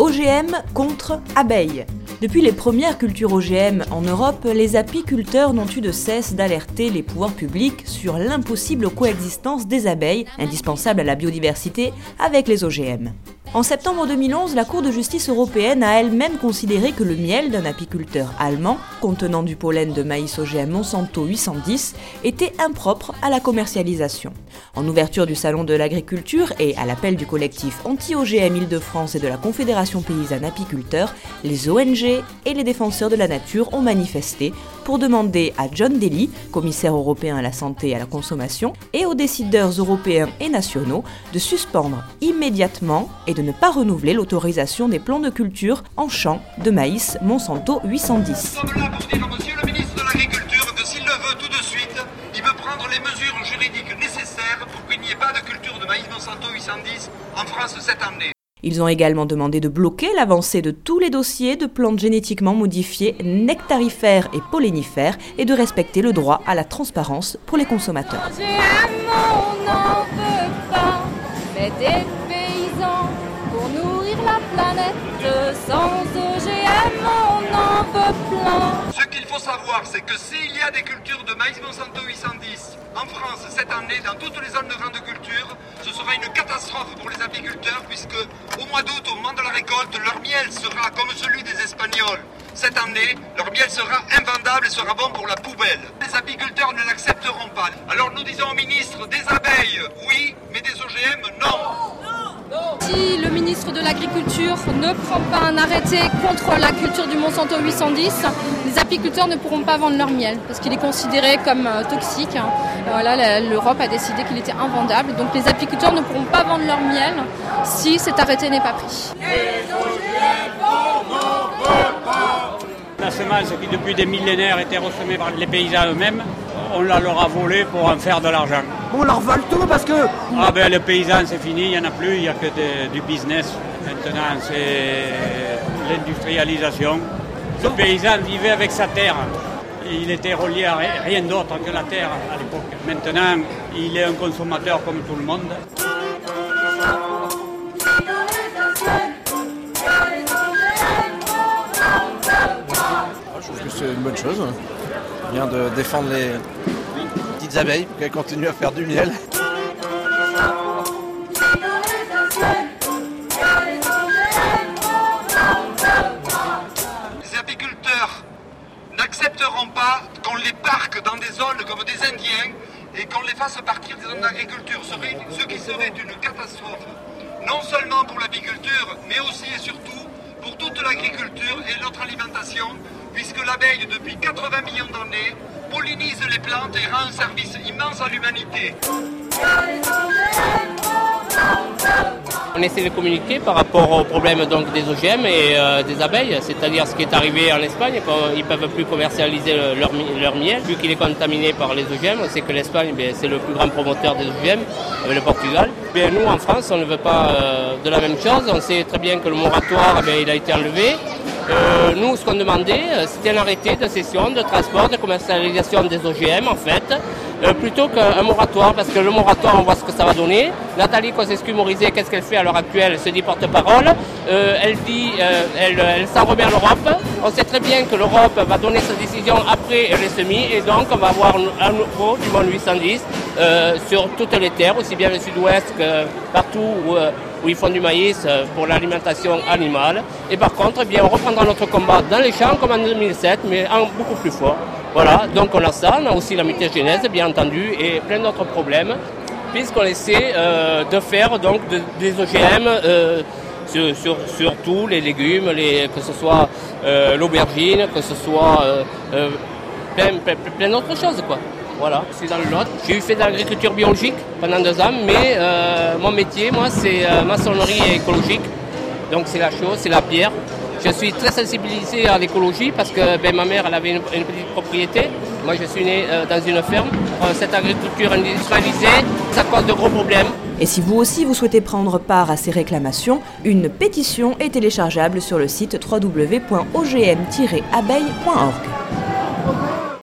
OGM contre abeilles. Depuis les premières cultures OGM en Europe, les apiculteurs n'ont eu de cesse d'alerter les pouvoirs publics sur l'impossible coexistence des abeilles, indispensables à la biodiversité, avec les OGM. En septembre 2011, la Cour de justice européenne a elle-même considéré que le miel d'un apiculteur allemand, contenant du pollen de maïs OGM Monsanto 810, était impropre à la commercialisation. En ouverture du Salon de l'agriculture et à l'appel du collectif anti-OGM Île-de-France et de la Confédération paysanne apiculteurs, les ONG et les défenseurs de la nature ont manifesté pour demander à John Dalli, commissaire européen à la santé et à la consommation, et aux décideurs européens et nationaux de suspendre immédiatement et de ne pas renouveler l'autorisation des plants de culture en champs de maïs Monsanto 810. Nous sommes là pour dire à monsieur le ministre de l'Agriculture que s'il le veut tout de suite, il veut prendre les mesures juridiques nécessaires pour qu'il n'y ait pas de culture de maïs Monsanto 810 en France cette année. Ils ont également demandé de bloquer l'avancée de tous les dossiers de plantes génétiquement modifiées nectarifères et pollinifères et de respecter le droit à la transparence pour les consommateurs. On n'en veut pas, mais des paysans pour nourrir la planète. Sans OGM, on en veut plein. Ce qu'il faut savoir, c'est que s'il y a des cultures de maïs Monsanto 810 en France cette année, dans toutes les zones de grande culture, ce sera une catastrophe pour les apiculteurs puisque au mois d'août, au moment de la récolte, leur miel sera comme celui des Espagnols. Cette année, leur miel sera invendable et sera bon pour la poubelle. Les apiculteurs ne l'accepteront pas. Alors nous disons au ministre des abeilles, oui, mais des OGM, non. Si le ministre de l'Agriculture ne prend pas un arrêté contre la culture du Monsanto 810, les apiculteurs ne pourront pas vendre leur miel parce qu'il est considéré comme toxique. Voilà, l'Europe a décidé qu'il était invendable, donc les apiculteurs ne pourront pas vendre leur miel si cet arrêté n'est pas pris. La semence qui depuis des millénaires était ressemée par les paysans eux-mêmes, on la leur a volée pour en faire de l'argent. On leur vole tout parce que... Ah ben le paysan c'est fini, il n'y en a plus, il n'y a que du business. Maintenant c'est l'industrialisation. Le paysan vivait avec sa terre. Il était relié à rien d'autre que la terre à l'époque. Maintenant il est un consommateur comme tout le monde. Je trouve que c'est une bonne chose. Bien de défendre les petites abeilles pour qu'elles continuent à faire du miel. Les apiculteurs n'accepteront pas qu'on les parque dans des zones comme des Indiens et qu'on les fasse partir des zones d'agriculture, ce qui serait une catastrophe, non seulement pour l'apiculture, mais aussi et surtout pour toute l'agriculture et notre alimentation, puisque l'abeille, depuis 80 millions d'années, pollinise les plantes et rend un service immense à l'humanité. On essaie de communiquer par rapport au problème donc, des OGM et des abeilles, c'est-à-dire ce qui est arrivé en Espagne, quand ils ne peuvent plus commercialiser leur miel, vu qu'il est contaminé par les OGM. On sait que l'Espagne, c'est le plus grand promoteur des OGM, avec le Portugal. Nous, en France, on ne veut pas de la même chose. On sait très bien que le moratoire, il a été enlevé. Nous, ce qu'on demandait, c'était un arrêté de cession, de transport, de commercialisation des OGM, en fait, plutôt qu'un moratoire, parce que le moratoire, on voit ce que ça va donner. Nathalie Kosciusko-Morizet, qu'est-ce qu'elle fait à l'heure actuelle? Elle se dit porte-parole. Elle dit, elle s'en remet à l'Europe. On sait très bien que l'Europe va donner sa décision après les semis, et donc on va avoir un nouveau du monde 810 sur toutes les terres, aussi bien le sud-ouest que partout où ils font du maïs pour l'alimentation animale. Et par contre, on reprendra notre combat dans les champs comme en 2007, mais en beaucoup plus fort. Voilà, donc on a ça, on a aussi la mutagénèse, bien entendu, et plein d'autres problèmes, puisqu'on essaie de faire donc des OGM sur tous les légumes, que ce soit l'aubergine, que ce soit plein d'autres choses, quoi. Voilà, je suis dans le Lot. J'ai fait de l'agriculture biologique pendant 2 ans, mais mon métier, moi, c'est maçonnerie et écologique. Donc c'est la chose, c'est la pierre. Je suis très sensibilisé à l'écologie parce que ma mère elle avait une petite propriété. Moi, je suis né dans une ferme. Cette agriculture industrialisée, ça cause de gros problèmes. Et si vous aussi vous souhaitez prendre part à ces réclamations, une pétition est téléchargeable sur le site www.ogm-abeille.org.